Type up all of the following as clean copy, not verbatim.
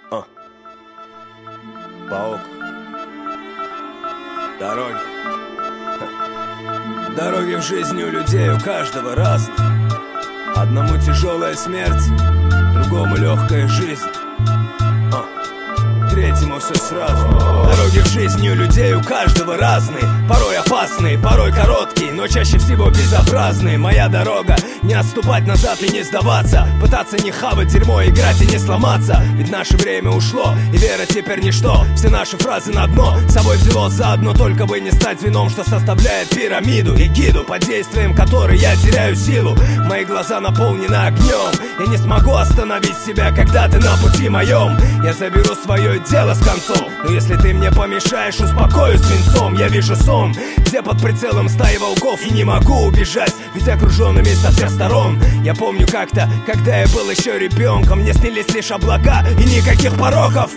А. Паук. Дороги. Дороги в жизни у людей у каждого разные. Одному тяжелая смерть, другому легкая жизнь, третьему все сразу. Дороги в жизни у людей у каждого разные. Порой опасные, порой короткие, но чаще всего безобразные. Моя дорога — не отступать назад и не сдаваться, пытаться не хавать дерьмо, играть и не сломаться. Ведь наше время ушло, и вера теперь ничто. Все наши фразы на дно с собой взяло заодно, только бы не стать вином, что составляет пирамиду, эгиду, под действием которой я теряю силу. Мои глаза наполнены огнем, я не смогу остановить себя, когда ты на пути моем. Я заберу свое дело с концом, но если ты мне помешаешь, успокоюсь свинцом. Я вижу сон, где под прицелом стаи волков, и не могу убежать, ведь окруженными со всех сторон. Я помню как-то, когда я был еще ребенком, мне снились лишь облака и никаких пороков.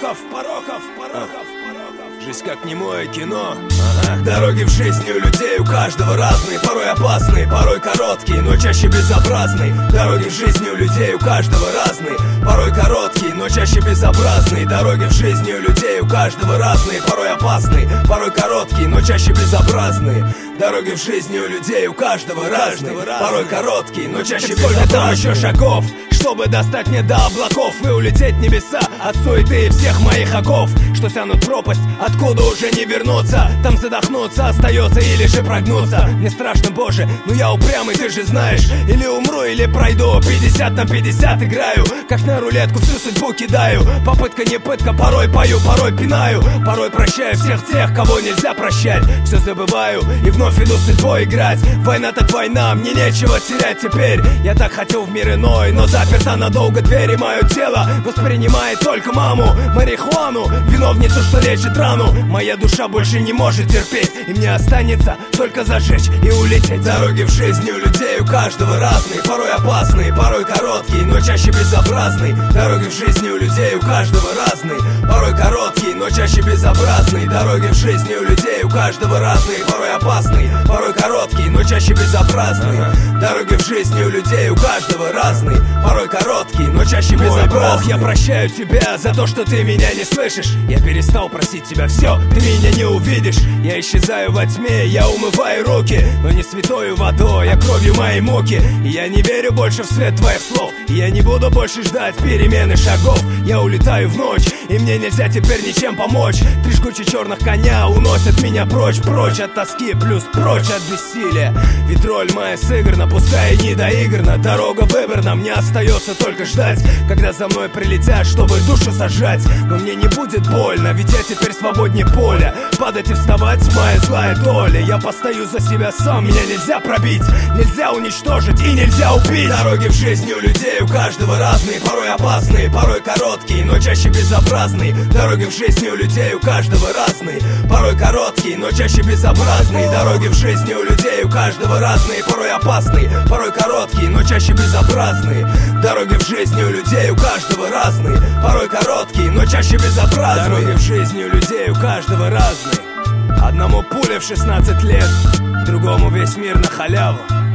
Жизнь как немое кино. Дороги в жизни у людей у каждого разные. Порой опасные, порой короткие, но чаще безобразные. Дороги в жизни у людей у каждого разные. Порой короткие, но чаще безобразные. Дороги в жизни у людей у каждого разные. Порой опасные, порой короткие, но чаще безобразные. Дороги в жизни у людей у каждого разные. Порой короткие, но чаще безобразные. Сколько там еще шагов, чтобы достать мне до облаков и улететь в небеса от суеты и всех моих оков, что тянут пропасть, откуда уже не вернуться. Там задохнуться остается или же прогнуться. Мне страшно, боже, но я упрямый, ты же знаешь. Или умру, или пройду, 50 на 50 играю, как на рулетку всю судьбу кидаю. Попытка не пытка, порой пою, порой пинаю, порой прощаю всех тех, кого нельзя прощать. Все забываю и вновь иду с судьбой играть. Война так война, мне нечего терять теперь. Я так хотел в мир иной, но заперта надолго дверь, и мое тело воспринимает только маму, марихуану, виновницу, что лечит рану. Моя душа больше не может терпеть, и мне останется только зажечь и улететь. Дороги в жизни у людей у каждого разные. Порой опасные, порой короткие, но чаще безобразные. Дороги в жизни у людей у каждого разные. Порой короткие, но чаще безобразные. Дороги в жизни у людей у каждого разные. Порой опасные, порой короткие, но чаще безобразные. Дороги в жизни у людей у каждого разные. Порой короткие, но чаще безобразные. Бог, я прощаю тебя за то, что ты меня не слышишь. Я перестал просить тебя, все, ты меня не увидишь. Я исчезаю во тьме, я умываю руки, но не святою водой, а кровью моей муки. И я не верю больше в свет твоих слов, и я не буду больше ждать перемены шагов. Я улетаю в ночь, и мне нельзя теперь ничем помочь. Три жгучие черных коня уносят меня прочь, прочь от тоски, плюс прочь от бессилия. Ведь роль моя сыграна, пускай и не доиграна. Дорога выбрана, мне остается только ждать, когда за мной прилетят, чтобы душу сожрать. Но мне не будет больно, ведь я теперь свободнее поля. Падать и вставать — моя злая доля. Я постою за себя сам, меня нельзя пробить, нельзя уничтожить и нельзя убить. Дороги в жизни у людей у каждого разные. Порой опасные, порой короткие, но чаще безобразные. Дороги в жизни у людей у каждого разные. Порой короткие, но чаще безобразные. Дороги в жизни у людей у каждого разные. Порой опасные, порой короткие, но чаще безобразные. Дороги в жизни у людей у каждого разные. Порой короткие, но чаще безобразные. Дороги в жизни у людей у каждого разные. Одному пуля в 16 лет, другому весь мир на халяву.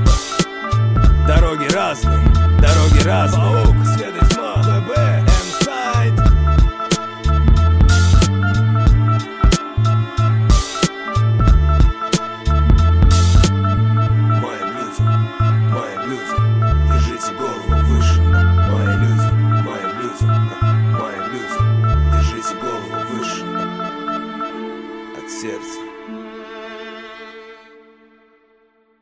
Дороги разные, дороги разные. Паук, свет и тьма, ББ, М-сайт. Мои люди, держите голову выше. Мои люди, держите голову выше. От сердца.